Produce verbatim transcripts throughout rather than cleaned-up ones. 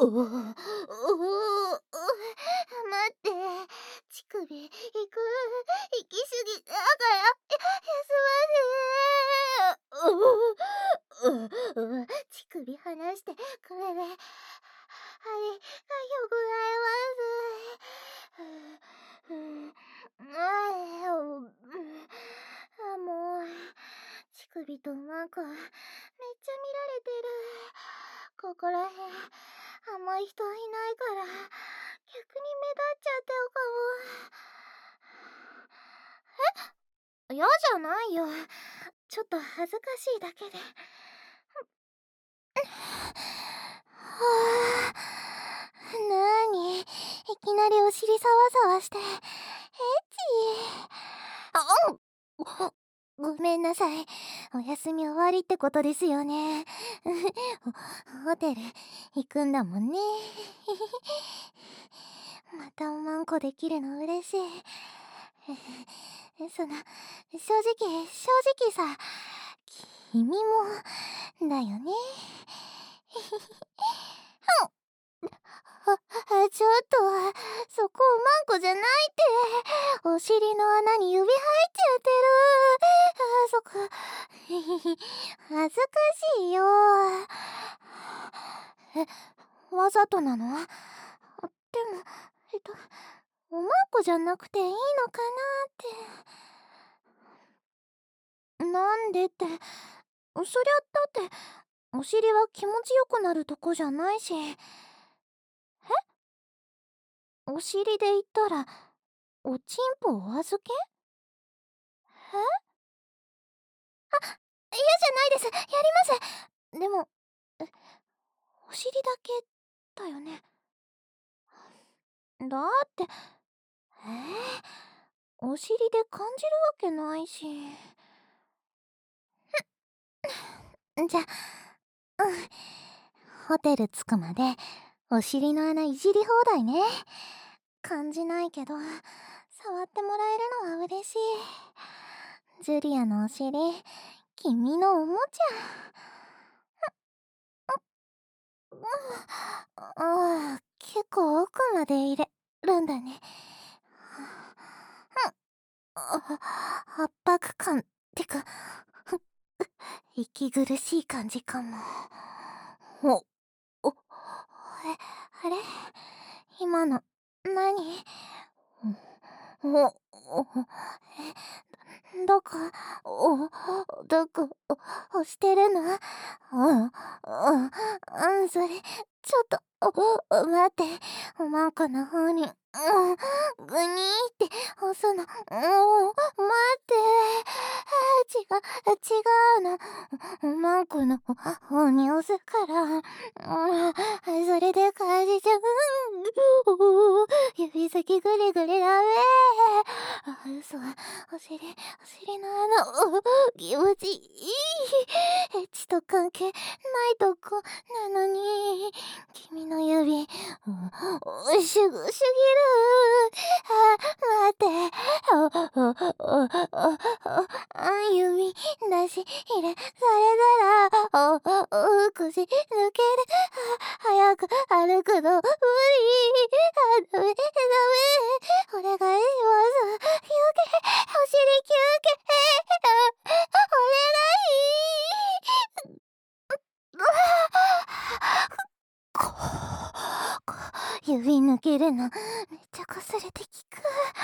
うう、うう、待って、乳首、いく、行き過ぎだから、休ませ。うう、うう、乳首離して、これで、はい、がよくなります。ふう、ああ、もう、乳首とマンコ、めっちゃ見られてる。ここらへん、あんま人いないから、逆に目立っちゃってるかも。え？嫌じゃないよ。ちょっと恥ずかしいだけで。はあ、なに、いきなりお尻サワサワして、エッチ。あ、うん。ごめんなさい。お休み終わりってことですよね。ホテル行くんだもんね。またおまんこできるの嬉しい。その、正直、正直さ、君も、だよね。あ、ちょっと、そこおまんこじゃないって。お尻の穴に指入っちゃってる。あ、そっか。恥ずかしいよ。え、わざとなの？でも、えっと、おまんこじゃなくていいのかなって。なんでって、そりゃだって、お尻は気持ちよくなるとこじゃないし。え？お尻で言ったら、おちんぽお預け？え？あ、嫌じゃないです。やります。でも、え、お尻だけだよね。だって、えー、お尻で感じるわけないし。じゃ、うん。ホテル着くまで、お尻の穴いじり放題ね。感じないけど、触ってもらえるのは嬉しい。ジュリアのお尻、君のおもちゃ。ああ、結構奥まで入れるんだね。圧迫感ってか、息苦しい感じかも。お、お、え、あれ今の、何？お、お、え、どこ、お、どこ、押してるの？うん、うん、うん、それ、ちょっと、お、待って、おまんこの方に、うん、ぐにーって押すの、うん、待って、違う、違うの、おまんこの方に押すから、うん、それで感じちゃう、指先ぐりぐりダメ。あ、嘘、お尻、お尻の穴、気持ちいい。エッチと関係ないとこなのに、君の指、う、しゅぐすぎる。あ、待って、お、お、お、お、お、指出し入れされたら、お、お、腰抜ける。早く歩くの無理。あ、ダメ、ダメ。お願いします。休憩、お尻休憩。お願い。ここ指抜けるのめっちゃこすれてきく。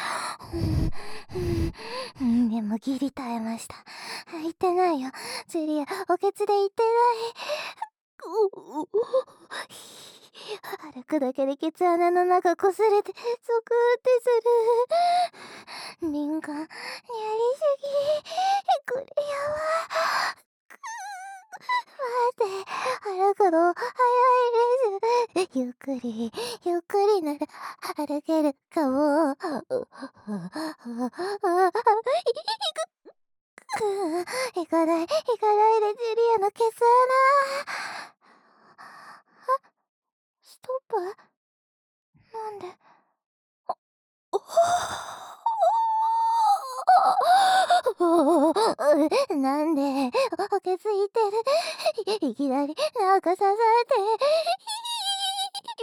うん、でもギリ耐えました。言ってないよ。ジュリア、おけつで言ってない。歩くだけでケツ穴の中こすれてゾクってする。リンゴやりすぎ。これやば。待って、歩くの早いです。ゆっくり、ゆっくりなら歩けるかも。行かない、行かないで、ジュリアのケツ穴。ストップ？なんで？なんで、おけついてる。いきなり、なんか刺さって。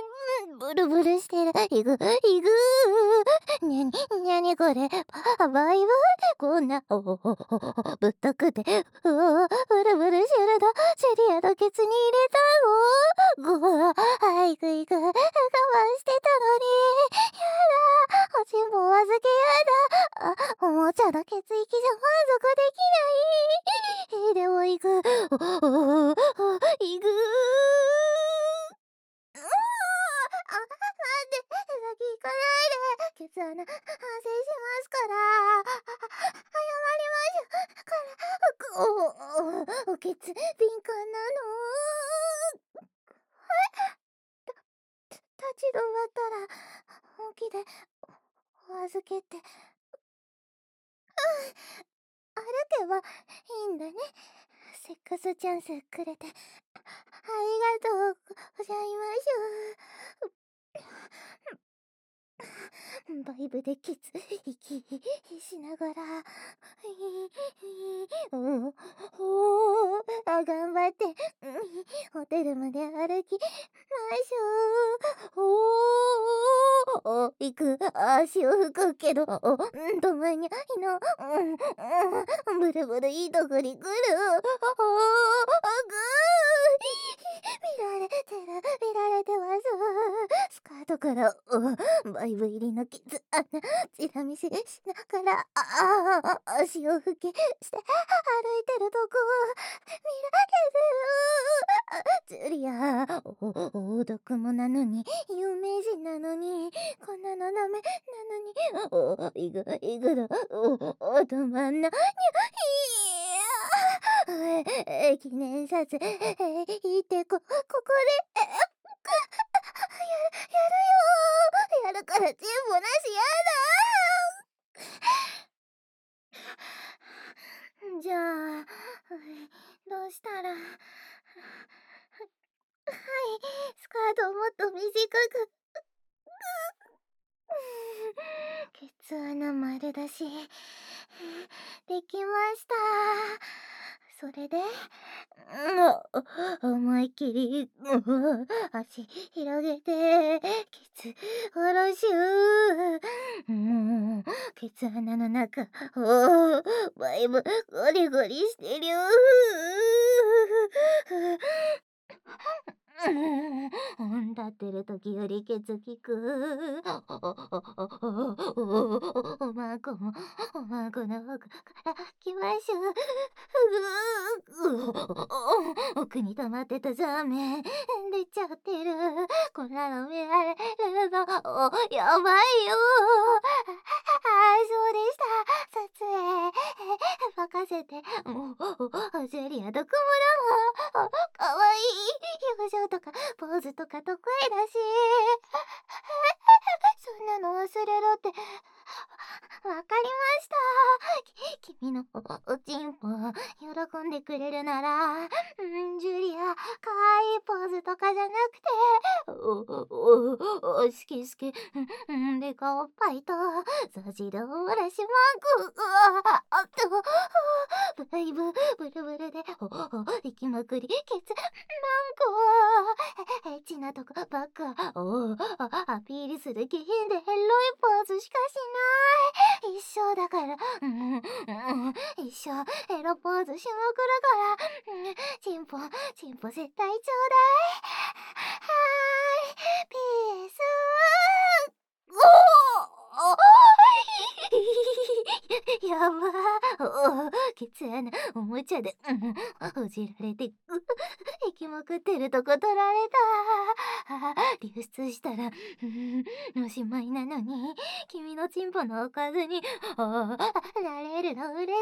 ブルブルしてる。いぐ、いぐー。にゃに、にゃにこれ。あばいわ。こんな、おおおおぶったくて。うわ、ブルブルシュルだ。シェリアのケツに入れたの。ぐわ、あいぐいぐ。我慢してたのに。やだ。おちんぽ預けやだ。あ、おもちゃの血液じゃ満足できない。でもいぐ。おおおいぐー。うーあ、待って、先行かないで。ケツ穴、反省しますから。あ、謝りましょう。から、お、お、おケツ、敏感なの。た、立ち止まったら、本気で、お預けて。歩けばいいんだね。セックスチャンスくれて。ありがとうございましょう。バイブでケツ、息しながら。おおおあ、頑張って。ホテルまで歩きましょう。おお行く。足を拭くけど、お止まにゃいの。うん、ブルブルいいとこに来る。おおぐー。見られてる、見られてます。スカートから、おバイブ入りのケツ穴、チラ見せしながら、ああ、足を拭きして歩いてるとこ、見られてる。ジュリア、お、王道もなのに、有名人なのに、こんなのダメなのに、お、イグ、イグだ、お、お、止まんな、にゃ、いや、え、記念撮影、え、いてこ、ここで、え、やるよー。やるからチンポなしやだ。じゃあ、どうしたら。はい、スカートをもっと短く。ケツ穴丸だし。できました。それで、うん、思いっきり、うん、足広げて、ケツ下ろしゅう。もう、ケツ穴の中、おバイブゴリゴリしてる。うん、立ってる時よりケツ効く。おまんこも、おまんこの奥から来ましょう。奥に溜まってたザーメン出ちゃってる。こんなの見られるの、お、やばいよ。あ、そうでした。撮影任せて。もう、ジュリアどこもだもん。かわいい表情とかポーズとか得意だし。そんなの忘れろって。わかりました。き、君のお、おちんぽ喜んでくれるなら、んジュリア、かわいいポーズとかじゃなくて、お、お、お、好き好き、んでかおっぱいと、そじるおらしまんこ、うわ、あっと、バイブ、ブルブルで、お、お、行きまくり、ケツ、マンコ、エッチなとこばっか、お、アピールする気品でエロいポーズしかしない。一生だから、うん、うん、一生エロポーズしまくるから、うん、チンポ、チンポ絶対ちょうだい。はーい、ピース。おおやばー。おケツ穴、おもちゃで、うん、ほじられて、う行きまくってるとこ取られた。あ、流出したら、うん、おしまいなのに、君のチンポのおかずに、あ、なれるの嬉しい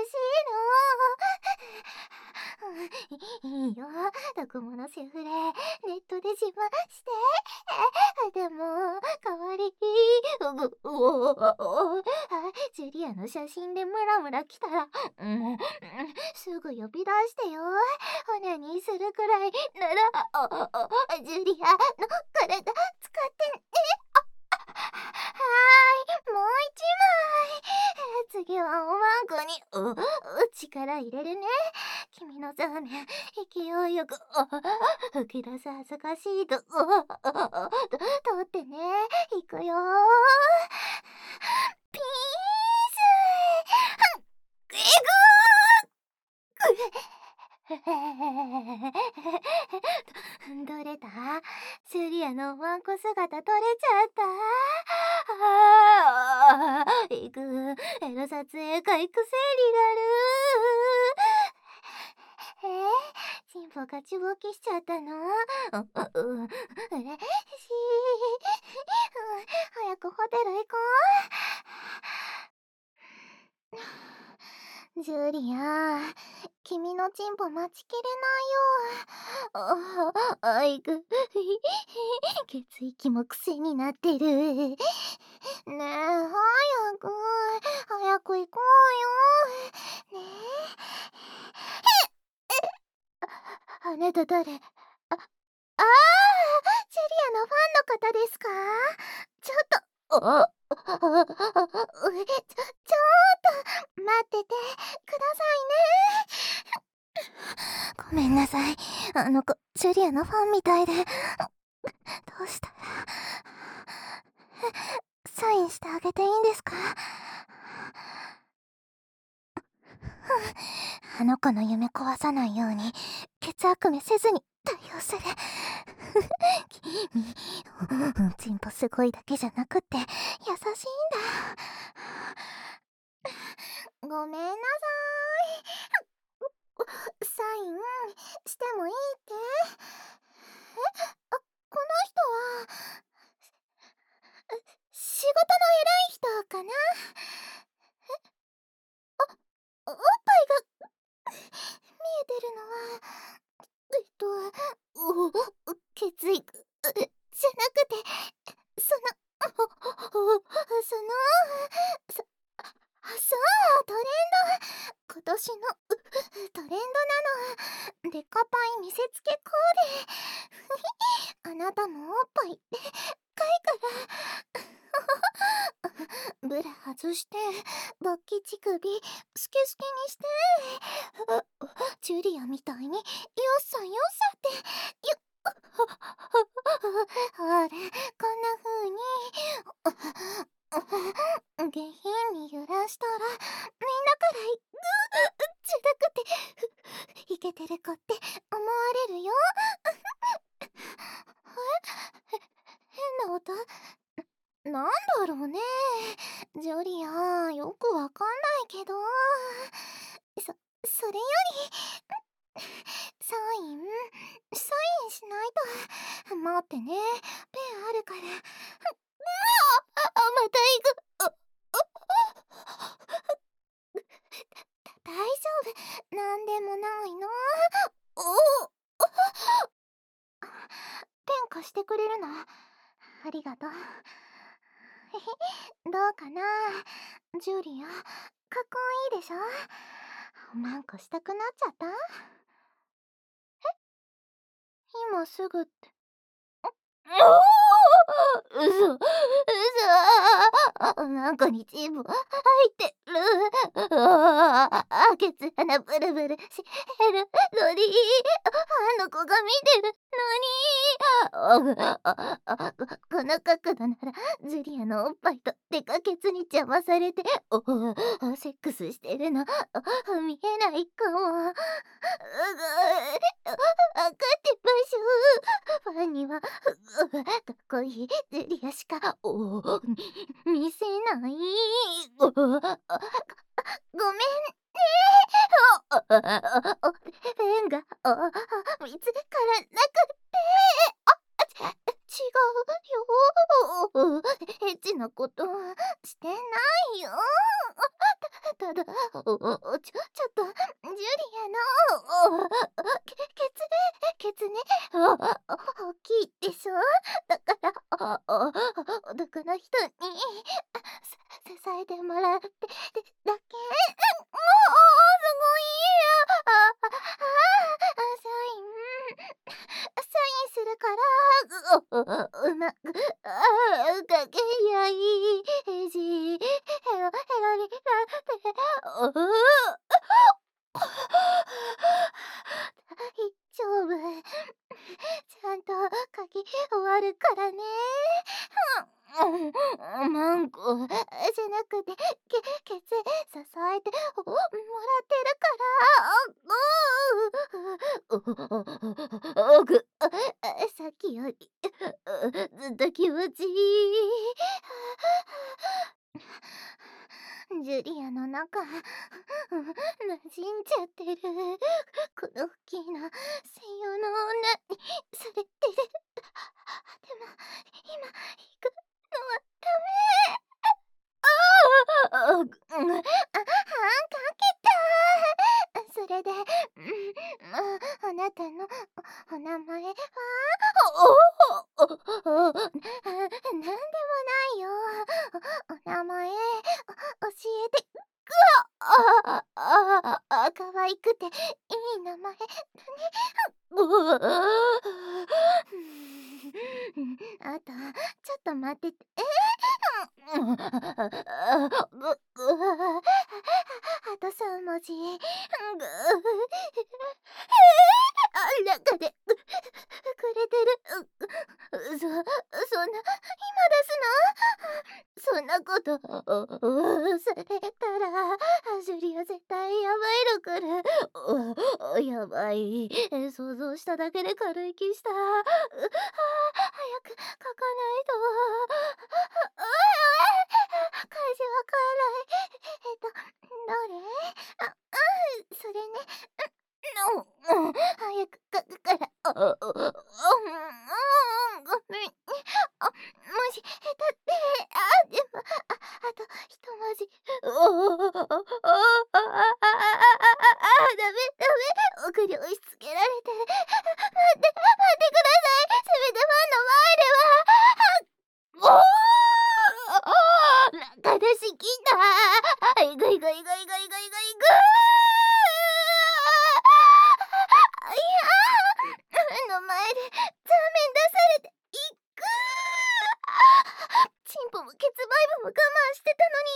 の。いいよ、ドコモのセフレ、ネットで自慢して。でも、代わりに、う、う、お、お、ジュリアの写真でムラムラ来たら、うん、すぐ呼び出してよ。骨にするくらいなら、あ、あ、ジュリアの体使ってね。はーい、もう一枚。次はおまんこに、お、力入れるね。君のそうね。勢いよく、吹き出す恥ずかしいと、取ってね。いくよ。ピース。いくどれだ？ジュリアのワンコ姿取れちゃった。あーいく、エロ撮影会癖になる。えー、チンポがちぼきしちゃったの？う、う、う、うれしい。早くホテル行こう。ジュリア、君のチンポ待ちきれないよ。あ、あいく、血液も癖になってる。ねえ、早く、早く行こうよ。ねえ。あなた誰？あ、あー、ジュリアのファンの方ですか？ちょっと、あ、あ、あ、あ、あ、ちょ、ちょーっと、待っててくださいね。ごめんなさい。あの子、ジュリアのファンみたいで。どうしたら。サインしてあげていいんですか？あの子の夢壊さないように、血悪めせずに対応する。君、チンポすごいだけじゃなくって優しいんだ。ごめんなさい。サインしてもいいって？え、あ、この人は仕事の偉い人かな？おっぱいが見えてるのは、えっと、お、血液じゃなくて、その、その、そ、そう、トレンド。今年のトレンドなの。デカパイ見せつけコーデ。あなたもおっぱいでかいからブラ外して、勃起乳首スケスケにして、ジュリアみたいによっさよっさってよほら、こんな風に下品に揺らしたら、みんなからグーじゃなくてイケてる子って思われるよ。え、変な音なんだろうね。ジョリア、よくわかんないけど。そ、それより、サイン、サインしないと。待ってね、ペンあるから。あ、あ、また行く。あ、あ、大丈夫。なんでもないの。お、ペン貸してくれるの？ありがとう。どうかな、ジュリア。かっこいいでしょ？なんかしたくなっちゃった？え、今すぐって。うそ、うそ、なんかにチーム入ってる。ああ、ケツ穴ブルブルしてるのに、あの子が見てるのに。あああ、この角度なら、ジュリアのおっぱいとデカケツに邪魔されて、おセックスしてるの、見えないかも。うぐ、わかってましょう。ファンには、かっこいいジュリアしか、おみ見せない。ごごめんね。おペンがお見つからなくて。あ、ち違うよ。エッチなことしてないよ。たただ、おおちょ、ちょっと、ジュリアの、おけ、ケツ、ケツね、お大きいでしょ？だから、あ、あ、男の人に、さ支えてもらって、で、だけ、もう、すごいよ。あ、あ、あ、サイン、サインするから、う、うまく、あ、かけやいいし、ヘロ、ヘロリラって、おうん、マンコじゃなくて、けケツ支えておもらってるから、おおぐさっきよりずっと気持ちいい。ジュリアの中馴染んじゃってる。この大きな専用の女にされてる。でも今行くのはダメ。ああ、うん、あ、はんかけた。それで、うん、あ、あなたのおお名前は？おお、おお、なんでもないよ。おお名前教えて。くわ、あああ、可愛くていい名前だね。うわ、うん、あとちょっと待ってて。ええ、うん、ぐぐあとさん文字。ぐあ、中でくれてる。うそそんな今出すの？そんなことされたらジュリア絶対やばいのくる。おやばい。想像しただけで軽い気した。うあ、早く書かないと。うわ、漢字わかんない。えっと、どれ？あ、うん、それね。うん、うん、早く書くから。あ、うん、うん、ごめんね。あ、もし下手って、あ、でも、あ、あと一文字。おお、ああ、ああ、ああ、あ、ダメ、ダメ。奥に押し付けられて。待って、待ってください。せめてファンの前では。おお、中出しきた。いぐいぐいぐいぐいぐいぐいぐいやーの前でザーメン出されていくー。チンポもケツバイブも我慢して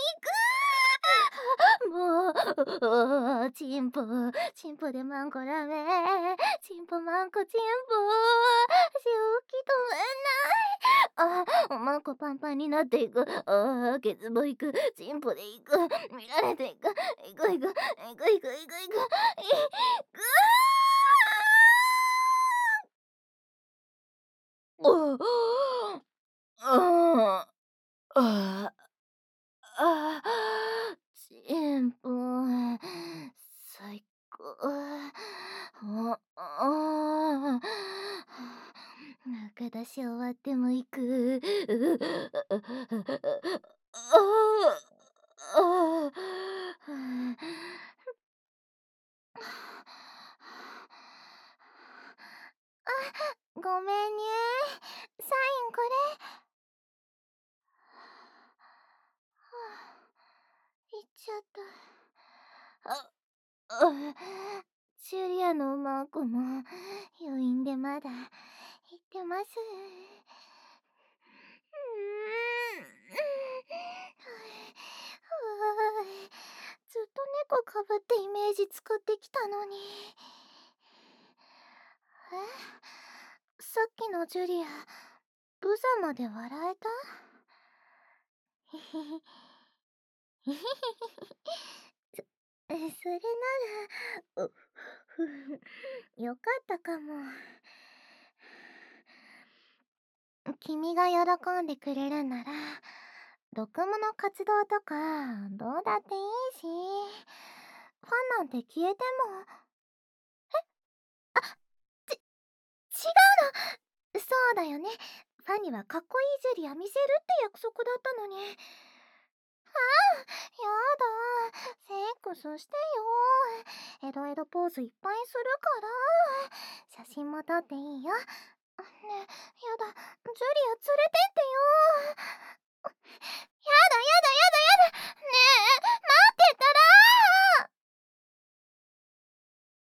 たのにいくー。もうチンポチンポでマンコダメ。チンポマンコチンポ正気止まんない。あ、マンコパンパンになっていく。あ、ケツもいく。チンポでいく。見られていく。いくいくいくいくいくいくいくいくー。ああ、ああ、チンポ最高。ああ、中出し終わっても行く。ああ、あ、ごめんね。サインこれ。行っちゃった。あ、あ、ジュリアのマーコも余韻でまだ言ってます。うーん。はーい。ずっと猫かぶってイメージ作ってきたのに。え？さっきのジュリア、ブザまで笑えた？ひひひ。ひひひひ。そ、それなら、う、ふふ、よかったかも。君が喜んでくれるなら、読モの活動とかどうだっていいし、ファンなんて消えても。え？あ、ち、違うの。そうだよね。ファンにはかっこいいジュリア見せるって約束だったのに。ああ、やだ。セックスしてよ。エロエロポーズいっぱいするから。写真も撮っていいよ。ねえ、やだ。ジュリア連れてっ